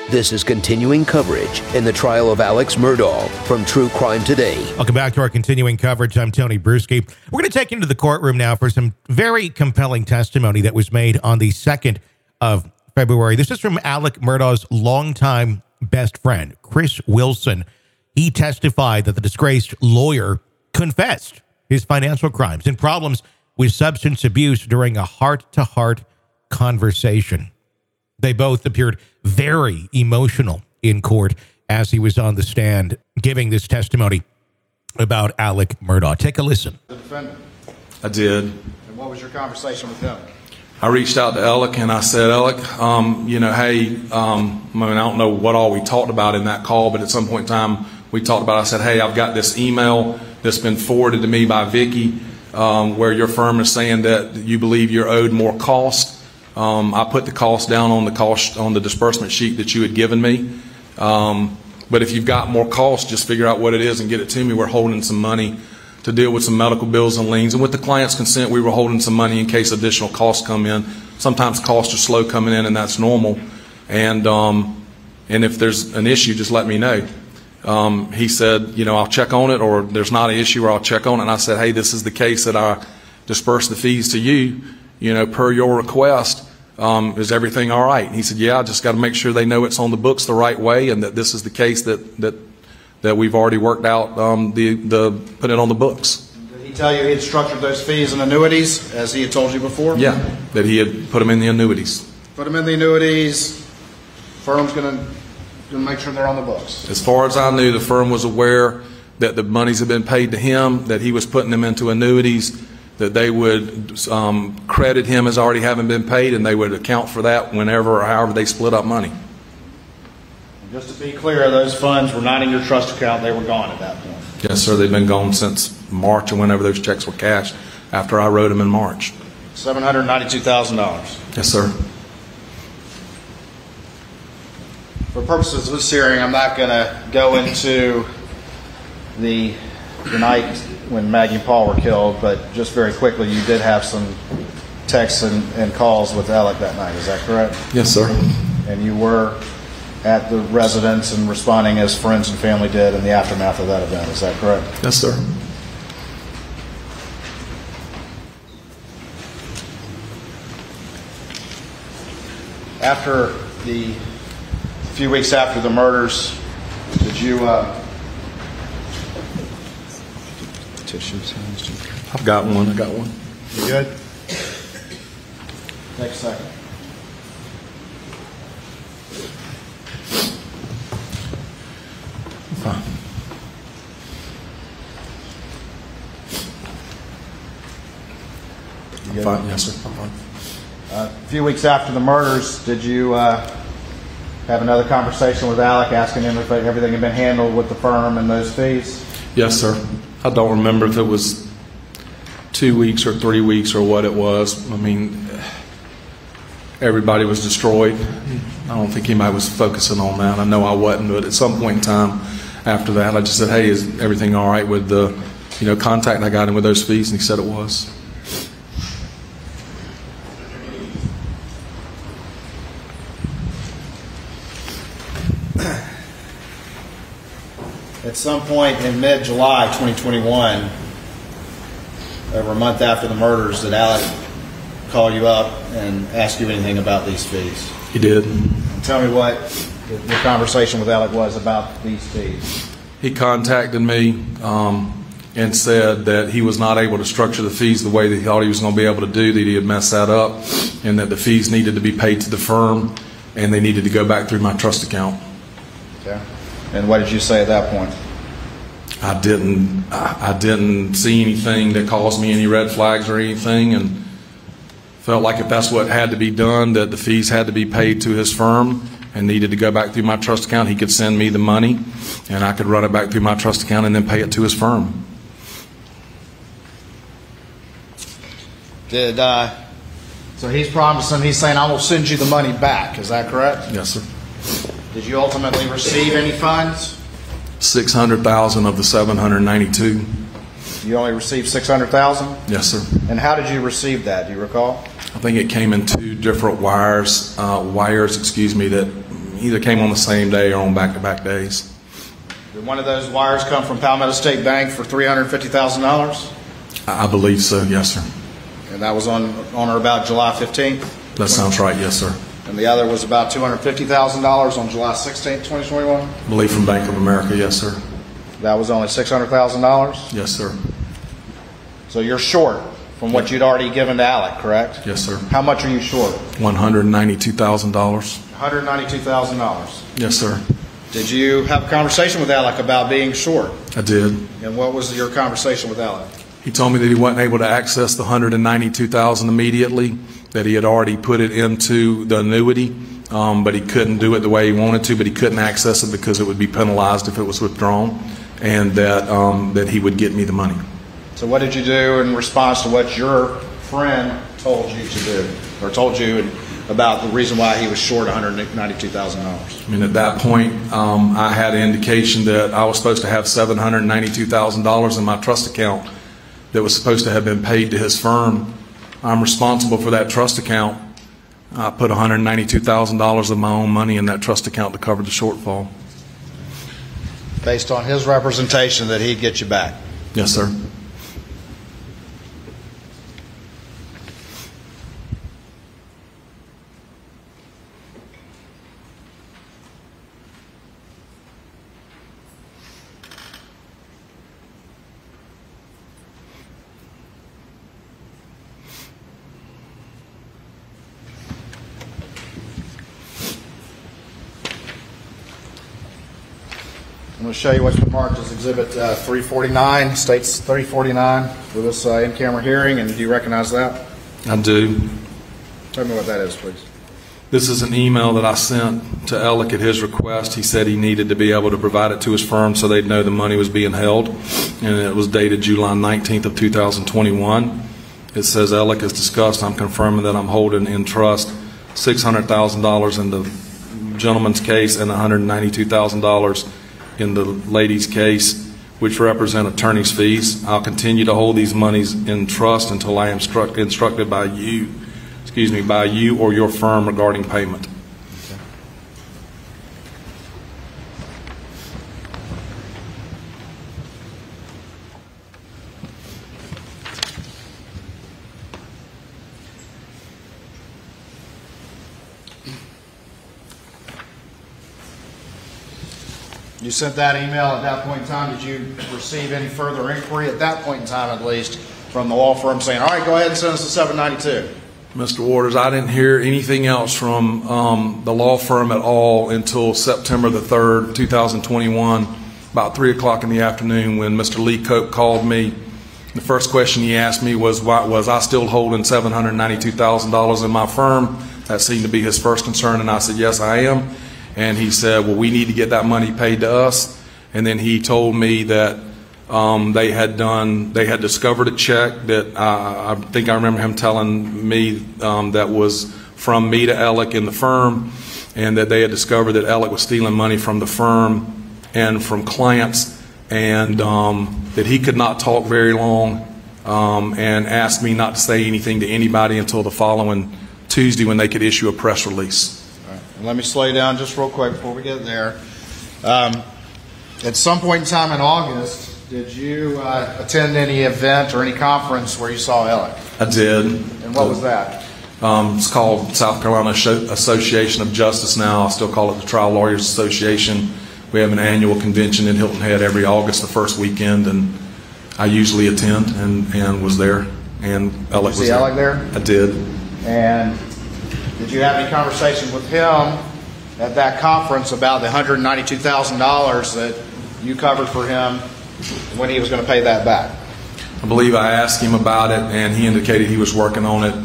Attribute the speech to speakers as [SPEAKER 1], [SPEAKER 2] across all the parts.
[SPEAKER 1] This is continuing coverage in the trial of Alex Murdaugh from True Crime Today.
[SPEAKER 2] Welcome back to our continuing coverage. I'm Tony Bruschi. We're going to take you into the courtroom now for some very compelling testimony that was made on the 2nd of February. This is from Alec Murdaugh's longtime best friend, Chris Wilson. He testified that the disgraced lawyer confessed his financial crimes and problems with substance abuse during a heart-to-heart conversation. They both appeared very emotional in court as he was on the stand giving this testimony about Alec Murdaugh. Take a listen.
[SPEAKER 3] The defendant.
[SPEAKER 4] I did.
[SPEAKER 3] And what was your conversation with him?
[SPEAKER 4] I reached out to Alec and I said, Alec, hey, I don't know what all we talked about in that call, but at some point in time we talked about, I said, hey, I've got this email that's been forwarded to me by Vicky where your firm is saying that you believe you're owed more cost. I put the cost down on the disbursement sheet that you had given me. But if you've got more cost, just figure out what it is and get it to me. We're holding some money to deal with some medical bills and liens. And with the client's consent, we were holding some money in case additional costs come in. Sometimes costs are slow coming in, and that's normal. And if there's an issue, just let me know. He said, I'll check on it, or there's not an issue, or I'll check on it. And I said, hey, this is the case that I disperse the fees to you, per your request. Is everything all right? And he said, yeah, I just got to make sure they know it's on the books the right way and that this is the case that we've already worked out, put it on the books.
[SPEAKER 3] Did he tell you he had structured those fees and annuities as he had told you before?
[SPEAKER 4] Yeah, that he had put them in the annuities.
[SPEAKER 3] Put them in the annuities. Firm's going to make sure they're on the books.
[SPEAKER 4] As far as I knew, the firm was aware that the monies had been paid to him, that he was putting them into annuities, that they would credit him as already having been paid, and they would account for that whenever or however they split up money.
[SPEAKER 3] Just to be clear, those funds were not in your trust account. They were gone at that point.
[SPEAKER 4] Yes, sir. They've been gone since March or whenever those checks were cashed after I wrote them in March.
[SPEAKER 3] $792,000.
[SPEAKER 4] Yes, sir.
[SPEAKER 3] For purposes of this hearing, I'm not going to go into the night when Maggie and Paul were killed, but just very quickly, you did have some texts and calls with Alec that night. Is that correct?
[SPEAKER 4] Yes, sir.
[SPEAKER 3] And you were at the residence and responding as friends and family did in the aftermath of that event. Is that correct?
[SPEAKER 4] Yes, sir.
[SPEAKER 3] After a few weeks after the murders, did you tissues?
[SPEAKER 4] I've got one.
[SPEAKER 3] You good? Take a second.
[SPEAKER 4] Fine. I'm fine. Yes, sir. I'm fine.
[SPEAKER 3] A few weeks after the murders, did you have another conversation with Alec asking him if everything had been handled with the firm and those fees?
[SPEAKER 4] Yes, sir. I don't remember if it was 2 weeks or 3 weeks or what it was. I mean, everybody was destroyed. I don't think anybody was focusing on that. I know I wasn't, but at some point in time after that, I just said, hey, is everything all right with the contact I got him with those fees? And he said it was.
[SPEAKER 3] At some point in mid-July 2021, over a month after the murders, did Alec call you up and ask you anything about these fees?
[SPEAKER 4] He did.
[SPEAKER 3] And tell me what your conversation with Alec was about these fees.
[SPEAKER 4] He contacted me and said that he was not able to structure the fees the way that he thought he was going to be able to do, that he had messed that up, and that the fees needed to be paid to the firm and they needed to go back through my trust account.
[SPEAKER 3] Okay. And what did you say at that point?
[SPEAKER 4] I didn't see anything that caused me any red flags or anything, and felt like if that's what had to be done, that the fees had to be paid to his firm and needed to go back through my trust account. He could send me the money and I could run it back through my trust account and then pay it to his firm.
[SPEAKER 3] So he's promising, he's saying, I will send you the money back. Is that correct?
[SPEAKER 4] Yes, sir.
[SPEAKER 3] Did you ultimately receive any funds?
[SPEAKER 4] 600,000 of the 792.
[SPEAKER 3] You only received 600,000?
[SPEAKER 4] Yes, sir.
[SPEAKER 3] And how did you receive that? Do you recall?
[SPEAKER 4] I think it came in two different wires, that either came on the same day or on back-to-back days.
[SPEAKER 3] Did one of those wires come from Palmetto State Bank for $350,000?
[SPEAKER 4] I believe so, yes, sir.
[SPEAKER 3] And that was on or about July 15th?
[SPEAKER 4] That sounds right, yes, sir.
[SPEAKER 3] And the other was about $250,000 on July 16th, 2021?
[SPEAKER 4] I believe from Bank of America, yes, sir.
[SPEAKER 3] That was only $600,000?
[SPEAKER 4] Yes, sir.
[SPEAKER 3] So you're short from what you'd already given to Alec, correct?
[SPEAKER 4] Yes, sir.
[SPEAKER 3] How much are you short?
[SPEAKER 4] $192,000.
[SPEAKER 3] $192,000.
[SPEAKER 4] Yes, sir.
[SPEAKER 3] Did you have a conversation with Alec about being short?
[SPEAKER 4] I did.
[SPEAKER 3] And what was your conversation with Alec?
[SPEAKER 4] He told me that he wasn't able to access the $192,000 immediately, that he had already put it into the annuity, but he couldn't do it the way he wanted to, but he couldn't access it because it would be penalized if it was withdrawn, and that he would get me the money.
[SPEAKER 3] So what did you do in response to what your friend told you to do, or told you about the reason why he was short $192,000?
[SPEAKER 4] I mean, at that point, I had an indication that I was supposed to have $792,000 in my trust account that was supposed to have been paid to his firm. I'm responsible for that trust account. I put $192,000 of my own money in that trust account to cover the shortfall.
[SPEAKER 3] Based on his representation that he'd get you back?
[SPEAKER 4] Yes, sir.
[SPEAKER 3] I'm going to show you what's been marked as Exhibit 349, states 349 for this in-camera hearing, and do you recognize that?
[SPEAKER 4] I do.
[SPEAKER 3] Tell me what that is, please.
[SPEAKER 4] This is an email that I sent to Alec at his request. He said he needed to be able to provide it to his firm so they'd know the money was being held, and it was dated July 19th of 2021. It says, Alec, as discussed, I'm confirming that I'm holding in trust $600,000 in the gentleman's case and $192,000 in the lady's case, which represent attorney's fees. I'll continue to hold these monies in trust until I am instructed by you or your firm regarding payment.
[SPEAKER 3] You sent that email at that point in time. Did you receive any further inquiry at that point in time, at least, from the law firm saying, all right, go ahead and send us the 792?
[SPEAKER 4] Mr. Waters, I didn't hear anything else from the law firm at all until September the 3rd, 2021, about 3 o'clock in the afternoon, when Mr. Lee Cope called me. The first question he asked me was I still holding $792,000 in my firm? That seemed to be his first concern, and I said, yes, I am. And he said, well, we need to get that money paid to us. And then he told me that they had discovered a check that I think I remember him telling me that was from me to Alec in the firm, and that they had discovered that Alec was stealing money from the firm and from clients, and that he could not talk very long, and asked me not to say anything to anybody until the following Tuesday when they could issue a press release.
[SPEAKER 3] Let me slow you down just real quick before we get there. At some point in time in August, did you attend any event or any conference where you saw Alec?
[SPEAKER 4] I did.
[SPEAKER 3] And what was that?
[SPEAKER 4] It's called South Carolina Association of Justice now. I still call it the Trial Lawyers Association. We have an annual convention in Hilton Head every August, the first weekend, and I usually attend and was there. And Alec was there.
[SPEAKER 3] Did you see Alec there?
[SPEAKER 4] I did.
[SPEAKER 3] And did you have any conversation with him at that conference about the $192,000 that you covered for him when he was going to pay that back?
[SPEAKER 4] I believe I asked him about it, and he indicated he was working on it.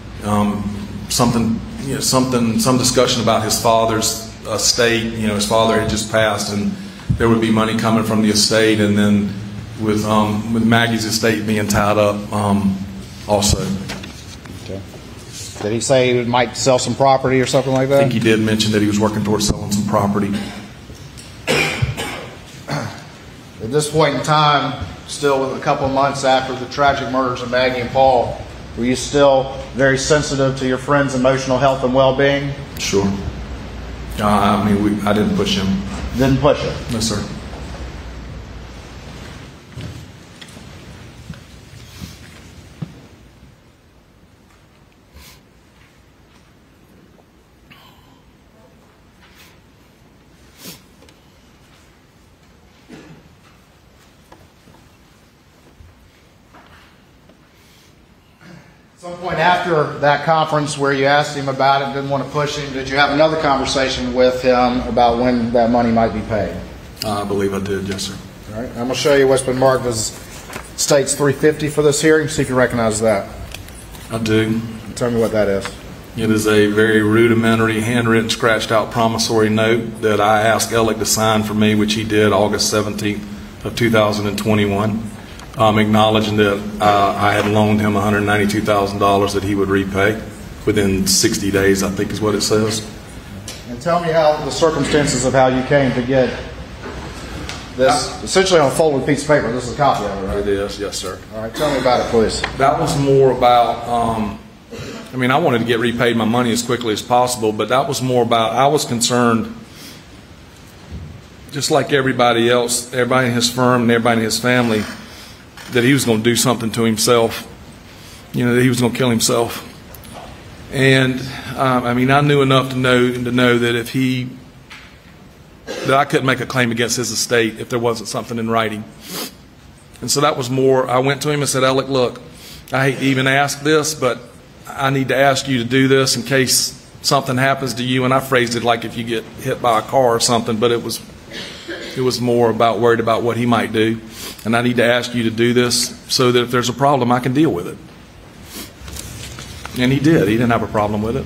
[SPEAKER 4] Some discussion about his father's estate. His father had just passed, and there would be money coming from the estate, and then with Maggie's estate being tied up, also.
[SPEAKER 3] Okay. Did he say he might sell some property or something like that?
[SPEAKER 4] I think he did mention that he was working towards selling some property.
[SPEAKER 3] At this point in time, still with a couple of months after the tragic murders of Maggie and Paul, were you still very sensitive to your friend's emotional health and well-being?
[SPEAKER 4] Sure. I didn't push him.
[SPEAKER 3] Didn't push it.
[SPEAKER 4] No, sir.
[SPEAKER 3] At some point after that conference where you asked him about it, didn't want to push him, did you have another conversation with him about when that money might be paid?
[SPEAKER 4] I believe I did, yes, sir.
[SPEAKER 3] All right. I'm going to show you what's been marked as States 350 for this hearing. See if you recognize that.
[SPEAKER 4] I do.
[SPEAKER 3] Tell me what that is.
[SPEAKER 4] It is a very rudimentary, handwritten, scratched-out promissory note that I asked Alec to sign for me, which he did August 17th of 2021, acknowledging that I had loaned him $192,000 that he would repay within 60 days, I think is what it says.
[SPEAKER 3] And tell me how the circumstances of how you came to get this, essentially on a folded piece of paper. This is a copy of it, right?
[SPEAKER 4] It is, yes, sir.
[SPEAKER 3] All right. Tell me about it, please.
[SPEAKER 4] That was more about, I wanted to get repaid my money as quickly as possible, but that was more about, I was concerned, just like everybody else, everybody in his firm and everybody in his family, that he was going to do something to himself, that he was going to kill himself. And, I knew enough to know that that I couldn't make a claim against his estate if there wasn't something in writing. And so that was more, I went to him and said, Alec, look, I hate to even ask this, but I need to ask you to do this in case something happens to you. And I phrased it like if you get hit by a car or something, but it was more about worried about what he might do. And I need to ask you to do this so that if there's a problem, I can deal with it. And he did. He didn't have a problem with it.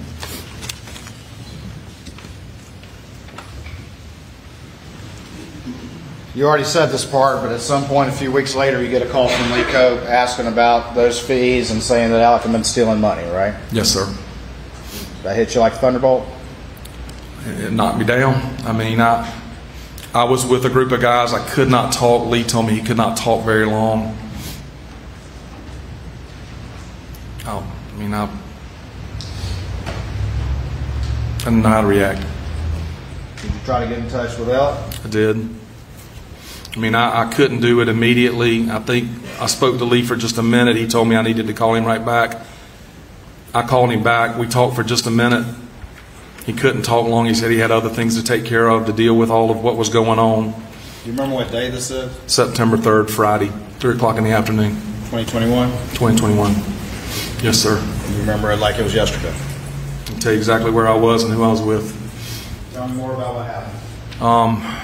[SPEAKER 3] You already said this part, but at some point a few weeks later you get a call from Lee Cope asking about those fees and saying that Alec had been stealing money, right?
[SPEAKER 4] Yes, sir.
[SPEAKER 3] That hit you like a thunderbolt?
[SPEAKER 4] It knocked me down. I was with a group of guys. I could not talk. Lee told me he could not talk very long. I didn't know how to react.
[SPEAKER 3] Did you try to get in touch with Alec?
[SPEAKER 4] I did. I couldn't do it immediately. I think I spoke to Lee for just a minute. He told me I needed to call him right back. I called him back. We talked for just a minute. He couldn't talk long. He said he had other things to take care of to deal with all of what was going on.
[SPEAKER 3] Do you remember what day this is?
[SPEAKER 4] September 3rd, Friday, 3 o'clock in the afternoon.
[SPEAKER 3] 2021?
[SPEAKER 4] 2021. Yes, sir.
[SPEAKER 3] You remember it like it was yesterday?
[SPEAKER 4] I'll tell you exactly where I was and who I was with.
[SPEAKER 3] Tell me more about what happened.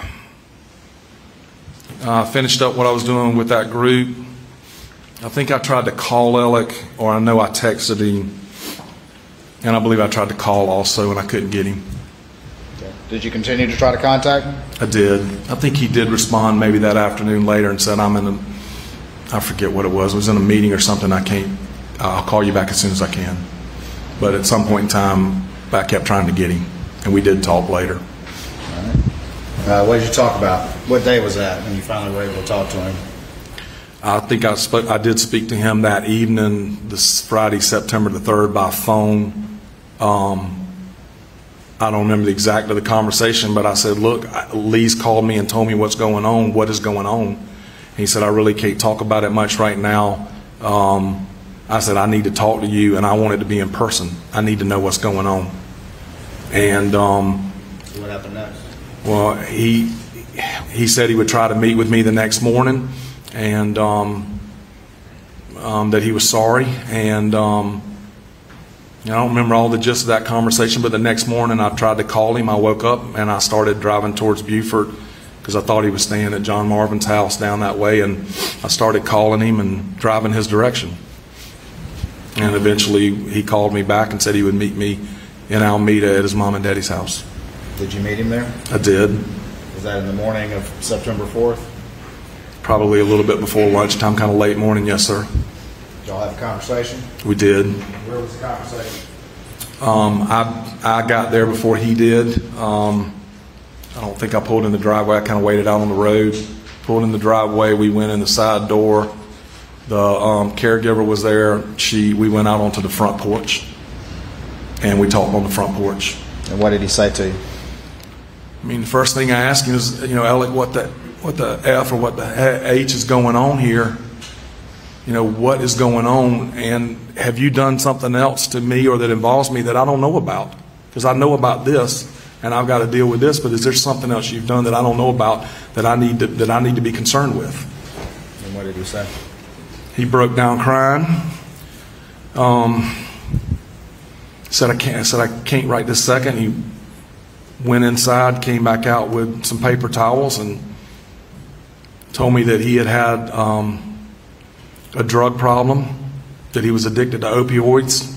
[SPEAKER 4] I finished up what I was doing with that group. I think I tried to call Alec, or I know I texted him, and I believe I tried to call also, and I couldn't get him.
[SPEAKER 3] Okay. Did you continue to try to contact him?
[SPEAKER 4] I did. I think he did respond maybe that afternoon later and said, I forget what it was. It was in a meeting or something. I'll call you back as soon as I can. But at some point in time, I kept trying to get him, and we did talk later.
[SPEAKER 3] What did you talk about? What day was that when you finally were able to talk to him?
[SPEAKER 4] I think I did speak to him that evening, this Friday, September the 3rd, by phone. I don't remember the exact of the conversation, but I said, look, Lee's called me and told me what's going on. What is going on? He said, I really can't talk about it much right now. I said, I need to talk to you, and I want it to be in person. I need to know what's going on. And
[SPEAKER 3] so what happened next?
[SPEAKER 4] Well, he said he would try to meet with me the next morning, and that he was sorry. And I don't remember all the gist of that conversation, but the next morning I tried to call him. I woke up and I started driving towards Beaufort because I thought he was staying at John Marvin's house down that way, and I started calling him and driving his direction. And eventually he called me back and said he would meet me in Alameda at his mom and daddy's house.
[SPEAKER 3] Did you meet him there?
[SPEAKER 4] I did.
[SPEAKER 3] Was that in the morning of September 4th?
[SPEAKER 4] Probably a little bit before lunchtime, kind of late morning, yes, sir.
[SPEAKER 3] Did y'all have a conversation?
[SPEAKER 4] We did.
[SPEAKER 3] Where was the conversation?
[SPEAKER 4] I got there before he did. I don't think I pulled in the driveway. I kind of waited out on the road. Pulled in the driveway. We went in the side door. The caregiver was there. We went out onto the front porch, and we talked on the front porch.
[SPEAKER 3] And what did he say to you?
[SPEAKER 4] I mean, the first thing I asked him is, Alec, what the F or what the H is going on here? What is going on? And have you done something else to me or that involves me that I don't know about? Because I know about this, and I've got to deal with this. But is there something else you've done that I don't know about that I need to be concerned with?
[SPEAKER 3] And what did he say?
[SPEAKER 4] He broke down crying. Said I can't right this second. He went inside, came back out with some paper towels, and told me that he had a drug problem, that he was addicted to opioids,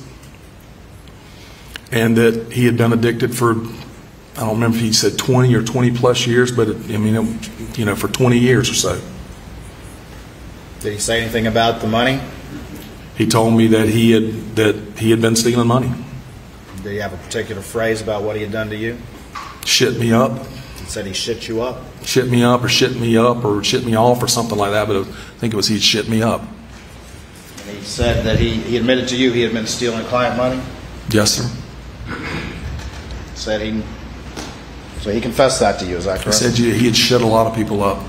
[SPEAKER 4] and that he had been addicted for, I don't remember if he said 20 or 20 plus years, but for 20 years or so.
[SPEAKER 3] Did he say anything about the money?
[SPEAKER 4] He told me that he had been stealing money.
[SPEAKER 3] Did he have a particular phrase about what he had done to you?
[SPEAKER 4] Shit me up.
[SPEAKER 3] He said he shit you up?
[SPEAKER 4] Shit me up or shit me off or something like that, but I think it was he'd shit me up.
[SPEAKER 3] And he said that he admitted to you he had been stealing client money?
[SPEAKER 4] Yes, sir.
[SPEAKER 3] So he confessed that to you, is that correct?
[SPEAKER 4] He said he had shit a lot of people up.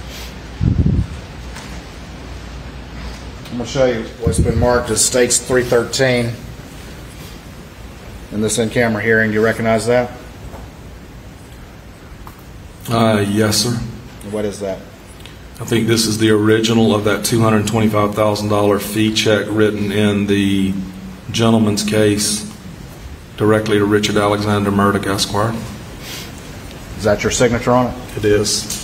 [SPEAKER 3] I'm going to show you what's been marked as States 313 in this in-camera hearing. Do you recognize that?
[SPEAKER 4] Yes, sir.
[SPEAKER 3] What is that?
[SPEAKER 4] I think this is the original of that $225,000 fee check written in the gentleman's case directly to Richard Alexander Murdoch, Esquire.
[SPEAKER 3] Is that your signature on it?
[SPEAKER 4] It is.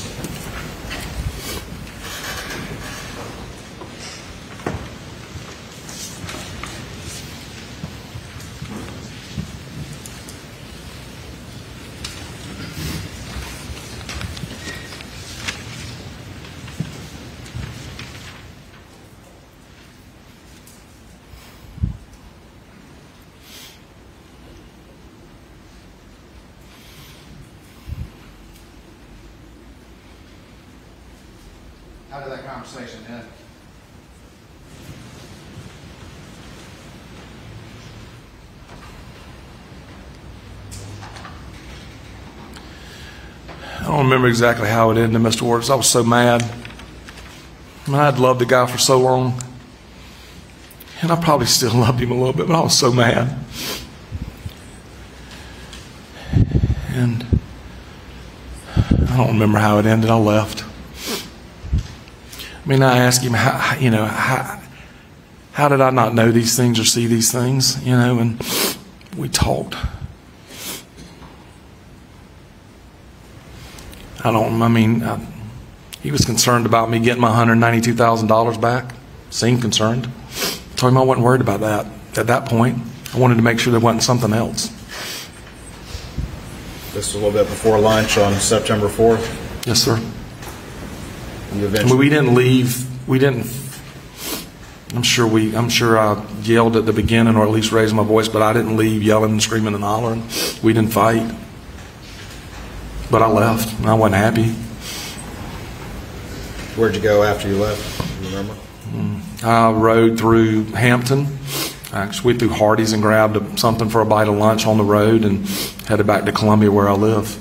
[SPEAKER 3] How did that conversation end?
[SPEAKER 4] I don't remember exactly how it ended, Mr. Waters. I was so mad. I mean, I'd loved the guy for so long. And I probably still loved him a little bit, but I was so mad. And I don't remember how it ended. I left. I mean, I asked him, how did I not know these things or see these things? And we talked. He was concerned about me getting my $192,000 back. Seemed concerned. Told him I wasn't worried about that. At that point, I wanted to make sure there wasn't something else.
[SPEAKER 3] This was a little bit before lunch on September 4th?
[SPEAKER 4] Yes, sir.
[SPEAKER 3] We
[SPEAKER 4] didn't leave. I'm sure I yelled at the beginning, or at least raised my voice, but I didn't leave yelling and screaming and hollering. We didn't fight. But I left, and I wasn't happy.
[SPEAKER 3] Where'd you go after you left? Do you remember?
[SPEAKER 4] I rode through Hampton. Actually, went through Hardee's and grabbed something for a bite of lunch on the road and headed back to Columbia where I live.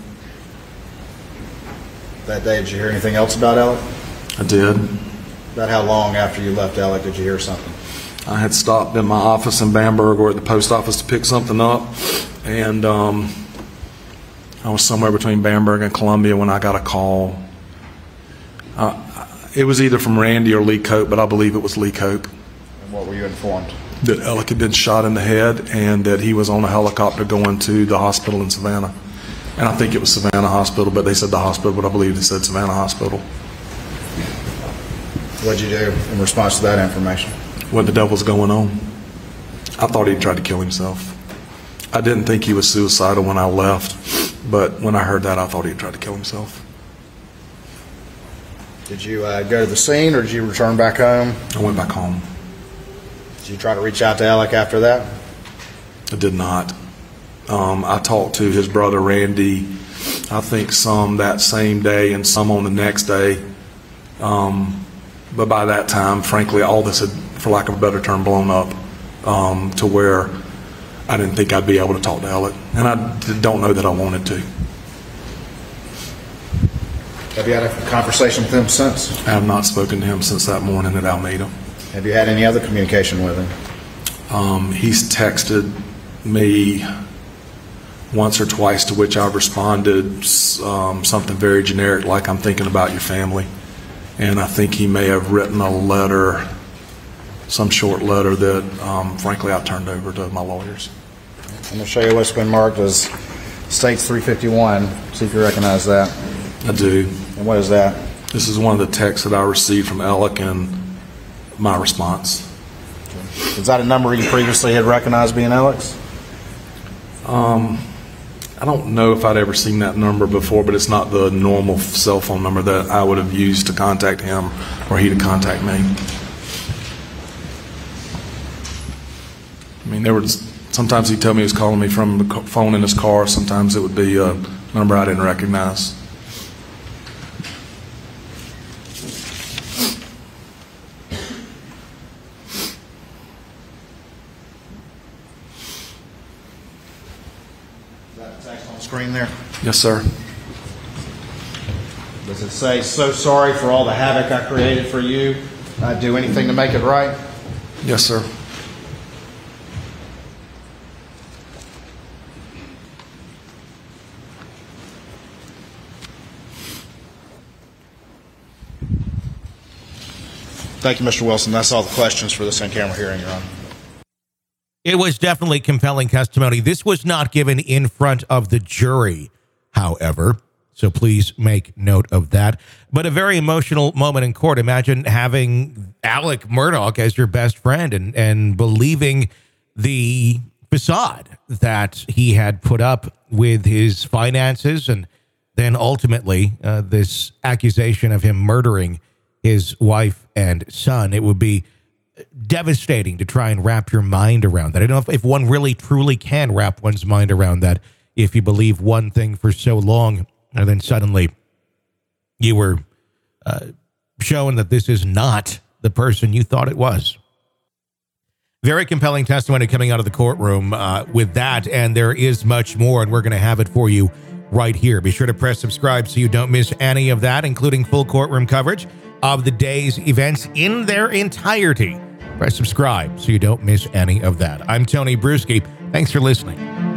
[SPEAKER 3] That day, did you hear anything else about Alec?
[SPEAKER 4] I did.
[SPEAKER 3] About how long after you left Alec did you hear something?
[SPEAKER 4] I had stopped in my office in Bamberg or at the post office to pick something up, and I was somewhere between Bamberg and Columbia when I got a call. It was either from Randy or Lee Cope, but I believe it was Lee Cope.
[SPEAKER 3] And what were you informed?
[SPEAKER 4] That Alec had been shot in the head and that he was on a helicopter going to the hospital in Savannah. And I think it was Savannah Hospital, but they said the hospital, but I believe they said Savannah Hospital.
[SPEAKER 3] What'd you do in response to that information?
[SPEAKER 4] What the devil's going on? I thought he'd tried to kill himself. I didn't think he was suicidal when I left, but when I heard that, I thought he'd tried to kill himself.
[SPEAKER 3] Did you go to the scene, or did you return back home?
[SPEAKER 4] I went back home.
[SPEAKER 3] Did you try to reach out to Alec after that?
[SPEAKER 4] I did not. I talked to his brother Randy, I think some that same day and some on the next day. But by that time, frankly, all this had, for lack of a better term, blown up to where I didn't think I'd be able to talk to Alec. And I don't know that I wanted to.
[SPEAKER 3] Have you had a conversation with him since?
[SPEAKER 4] I have not spoken to him since that morning at Alameda.
[SPEAKER 3] Have you had any other communication with him?
[SPEAKER 4] He's texted me once or twice, to which I've responded something very generic, like, I'm thinking about your family. And I think he may have written a letter, some short letter that, frankly, I turned over to my lawyers.
[SPEAKER 3] I'm going to show you what's been marked as States 351. See if you recognize that.
[SPEAKER 4] I do.
[SPEAKER 3] And what is that?
[SPEAKER 4] This is one of the texts that I received from Alec and my response.
[SPEAKER 3] Is that a number you previously had recognized being Alex?
[SPEAKER 4] I don't know if I'd ever seen that number before, but it's not the normal cell phone number that I would have used to contact him or he to contact me. I mean, there was sometimes he'd tell me he was calling me from the phone in his car. Sometimes it would be a number I didn't recognize.
[SPEAKER 3] Screen there.
[SPEAKER 4] Yes, sir.
[SPEAKER 3] Does it say, so sorry for all the havoc I created for you? I'd do anything to make it right?
[SPEAKER 4] Yes, sir.
[SPEAKER 3] Thank you, Mr. Wilson. That's all the questions for this in-camera hearing, Your Honor.
[SPEAKER 2] It was definitely compelling testimony. This was not given in front of the jury, however, so please make note of that. But a very emotional moment in court. Imagine having Alec Murdaugh as your best friend and believing the facade that he had put up with his finances, and then ultimately this accusation of him murdering his wife and son. It would be devastating to try and wrap your mind around that. I don't know if one really truly can wrap one's mind around that, if you believe one thing for so long and then suddenly you were shown that this is not the person you thought it was. Very compelling testimony coming out of the courtroom with that, and there is much more, and we're going to have it for you right here. Be sure to press subscribe so you don't miss any of that, including full courtroom coverage of the day's events in their entirety. Press subscribe so you don't miss any of that. I'm Tony Bruschi. Thanks for listening.